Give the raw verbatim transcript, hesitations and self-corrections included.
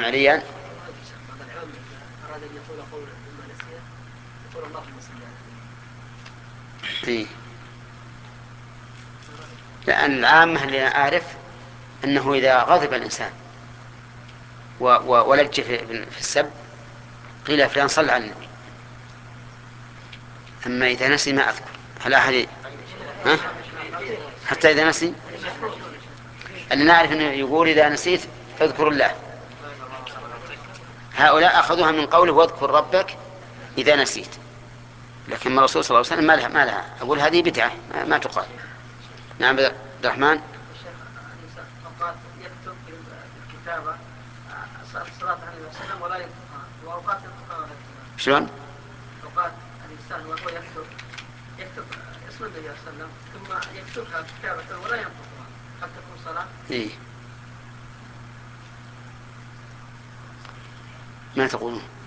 عمليا. أراد أن يقول قولا مما نسيه يقول اللهم صل على النبي. إيه. لأن العامة اللي أعرف أنه إذا غضب الإنسان و- و- ولج في في السب قيل فلان صلى على النبي. أما إذا نسي ما أذكر. هل أحد ها؟ حتى إذا نسي أنا نعرف أنه يقول إذا نسيت فاذكر الله. هؤلاء أخذوها من قوله واذكر ربك إذا نسيت، لكن الرسول صلى الله عليه وسلم ما لها, ما لها. أقول هذه بدعة ما, ما تقال. نعم عبد الرحمن. الشيخ الإنسان أوقات يكتب بالكتابة الصلاة عليه وسلم ولا ينطقها، وأوقات ينطقها ولا يكتبها. شلون؟ أوقات الإنسان وهو يكتب يكتب اسم النبي صلى الله عليه وسلم ثم يكتبها كتابة ولا ينطقها، قد تكون صلاة. إيه. ما تقولون؟